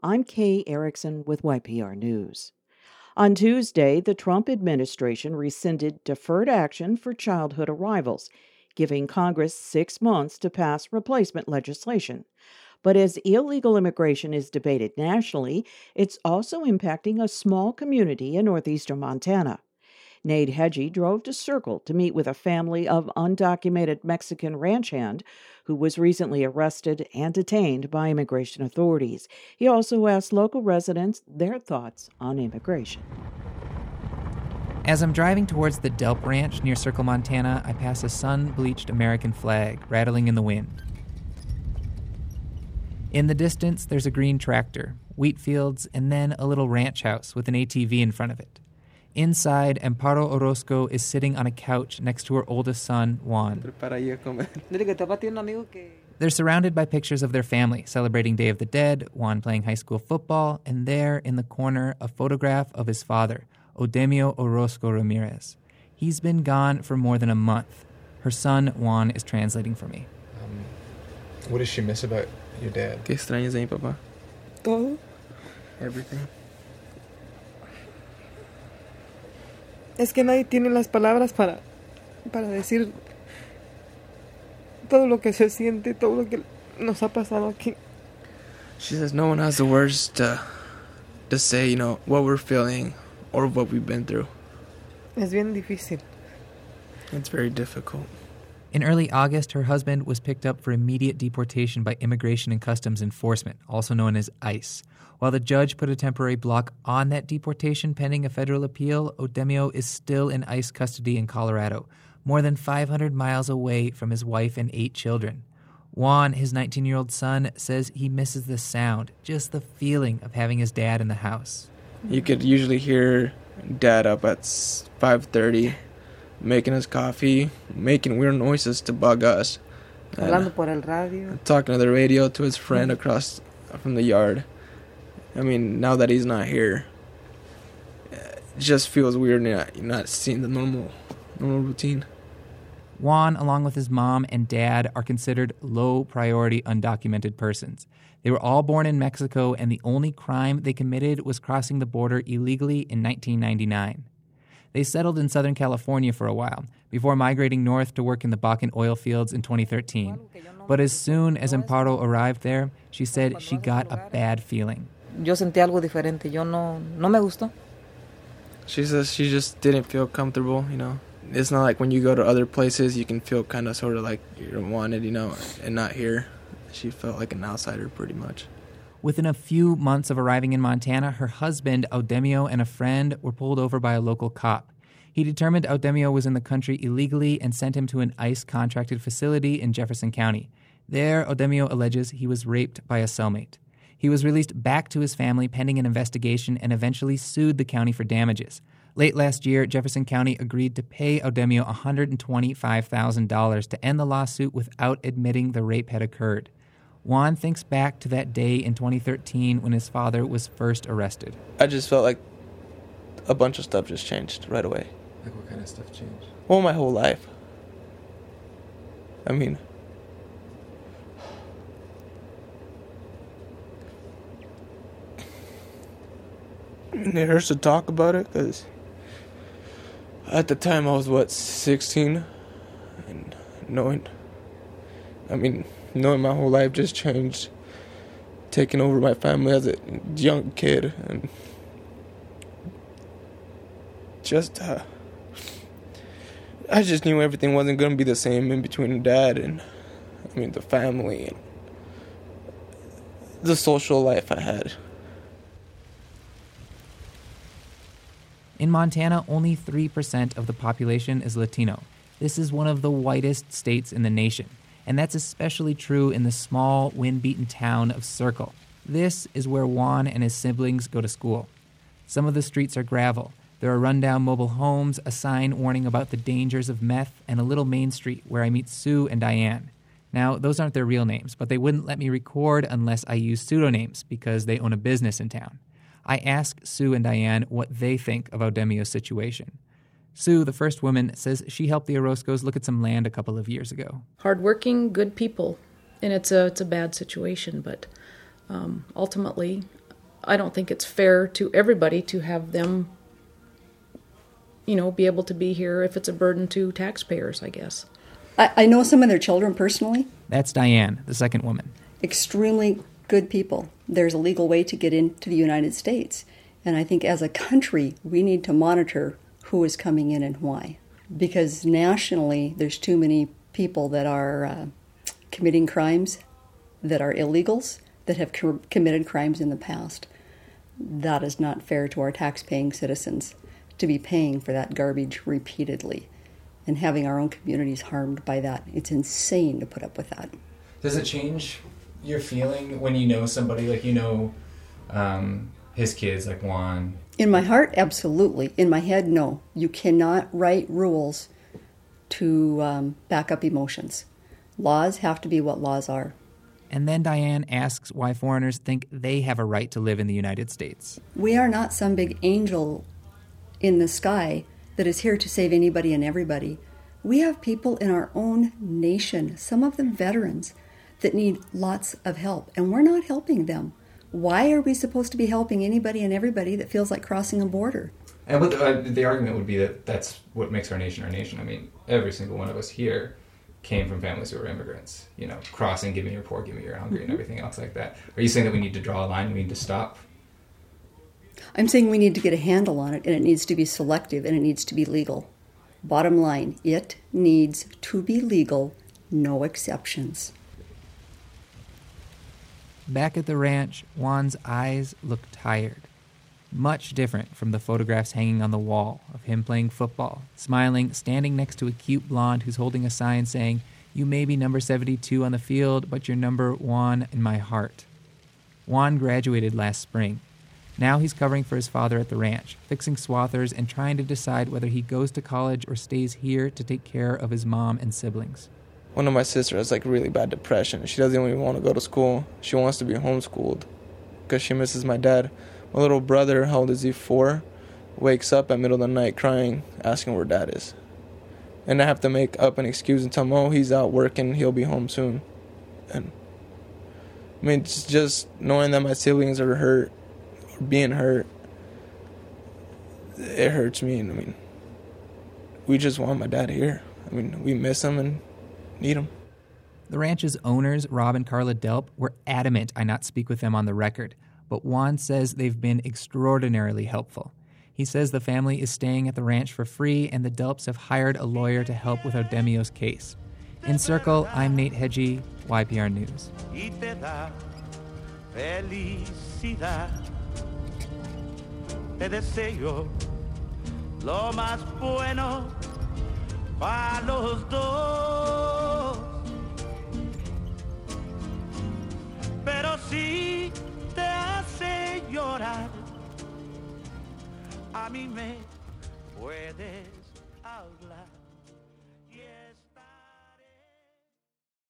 I'm Kay Erickson with YPR News. On Tuesday, the Trump administration rescinded deferred action for childhood arrivals, giving Congress 6 months to pass replacement legislation. But as illegal immigration is debated nationally, it's also impacting a small community in northeastern Montana. Nate Hedgie drove to Circle to meet with a family of undocumented Mexican ranch hand who was recently arrested and detained by immigration authorities. He also asked local residents their thoughts on immigration. As I'm driving towards the Delp Ranch near Circle, Montana, I pass a sun-bleached American flag rattling in the wind. In the distance, there's a green tractor, wheat fields, and then a little ranch house with an ATV in front of it. Inside, Amparo Orozco is sitting on a couch next to her oldest son, Juan. They're surrounded by pictures of their family celebrating Day of the Dead, Juan playing high school football, and there in the corner, a photograph of his father, Odemio Orozco Ramirez. He's been gone for more than a month. Her son, Juan, is translating for me. What does she miss about your dad? ¿Qué extrañas de mi papá? Todo. Everything. Es que nadie tiene las palabras para decir todo lo que se siente, todo lo que nos ha pasado aquí. She says no one has the words to say, what we're feeling or what we've been through. Es bien difícil. It's very difficult. In early August, her husband was picked up for immediate deportation by Immigration and Customs Enforcement, also known as ICE. While the judge put a temporary block on that deportation pending a federal appeal, Odemio is still in ICE custody in Colorado, more than 500 miles away from his wife and 8 children. Juan, his 19-year-old son, says he misses the sound, just the feeling of having his dad in the house. You could usually hear Dad up at 5:30 making us coffee, making weird noises to bug us. Hablando por el radio. Talking to the radio to his friend across from the yard. I mean, now that he's not here, it just feels weird not seeing the normal routine. Juan, along with his mom and dad, are considered low-priority undocumented persons. They were all born in Mexico, and the only crime they committed was crossing the border illegally in 1999. They settled in Southern California for a while, before migrating north to work in the Bakken oil fields in 2013. But as soon as Amparo arrived there, she said she got a bad feeling. Yo sentí algo diferente. No me gustó. She says she just didn't feel comfortable, It's not like when you go to other places, you can feel kind of sort of like you're wanted, and not here. She felt like an outsider pretty much. Within a few months of arriving in Montana, her husband, Odemio, and a friend were pulled over by a local cop. He determined Odemio was in the country illegally and sent him to an ICE-contracted facility in Jefferson County. There, Odemio alleges he was raped by a cellmate. He was released back to his family pending an investigation and eventually sued the county for damages. Late last year, Jefferson County agreed to pay Odemio $125,000 to end the lawsuit without admitting the rape had occurred. Juan thinks back to that day in 2013 when his father was first arrested. I just felt like a bunch of stuff just changed right away. Like what kind of stuff changed? Well, my whole life. I mean, it hurts to talk about it because at the time I was, 16? And knowing my whole life just changed, taking over my family as a young kid, and just, I just knew everything wasn't going to be the same in between Dad and, the family and the social life I had. In Montana, only 3% of the population is Latino. This is one of the whitest states in the nation, and that's especially true in the small, wind-beaten town of Circle. This is where Juan and his siblings go to school. Some of the streets are gravel. There are rundown mobile homes, a sign warning about the dangers of meth, and a little main street where I meet Sue and Diane. Now, those aren't their real names, but they wouldn't let me record unless I use pseudonyms because they own a business in town. I ask Sue and Diane what they think of Odemio's situation. Sue, the first woman, says she helped the Orozcos look at some land a couple of years ago. Hardworking, good people, and it's a bad situation, but ultimately I don't think it's fair to everybody to have them, be able to be here if it's a burden to taxpayers, I guess. I know some of their children personally. That's Diane, the second woman. Extremely good people. There's a legal way to get into the United States. And I think as a country, we need to monitor who is coming in and why. Because nationally, there's too many people that are committing crimes that are illegals, that have committed crimes in the past. That is not fair to our tax-paying citizens to be paying for that garbage repeatedly and having our own communities harmed by that. It's insane to put up with that. Does it change your feeling when you know somebody, like his kids, like Juan? In my heart, absolutely. In my head, no. You cannot write rules to back up emotions. Laws have to be what laws are. And then Diane asks why foreigners think they have a right to live in the United States. We are not some big angel in the sky that is here to save anybody and everybody. We have people in our own nation, some of them veterans, that need lots of help, and we're not helping them. Why are we supposed to be helping anybody and everybody that feels like crossing a border? And the argument would be that that's what makes our nation our nation. I mean, every single one of us here came from families who were immigrants, crossing, give me your poor, give me your hungry, and everything else like that. Are you saying that we need to draw a line, we need to stop? I'm saying we need to get a handle on it, and it needs to be selective, and it needs to be legal. Bottom line, it needs to be legal, no exceptions. Back at the ranch, Juan's eyes look tired. Much different from the photographs hanging on the wall of him playing football, smiling, standing next to a cute blonde who's holding a sign saying, "You may be number 72 on the field, but you're number 1 in my heart." Juan graduated last spring. Now he's covering for his father at the ranch, fixing swathers and trying to decide whether he goes to college or stays here to take care of his mom and siblings. One of my sisters has really bad depression. She doesn't even want to go to school. She wants to be homeschooled because she misses my dad. My little brother, how old is he, 4, wakes up at middle of the night crying, asking where dad is. And I have to make up an excuse and tell him, he's out working, he'll be home soon. And it's just knowing that my siblings are hurt, or being hurt, it hurts me. And we just want my dad here. We miss him and need him. The ranch's owners, Rob and Carla Delp, were adamant I not speak with them on the record, but Juan says they've been extraordinarily helpful. He says the family is staying at the ranch for free, and the Delps have hired a lawyer to help with Ardemio's case. In Circle, I'm Nate Hedgie, YPR News. Te deseo lo más bueno para los dos, pero si te hace llorar, a mí me puedes hablar.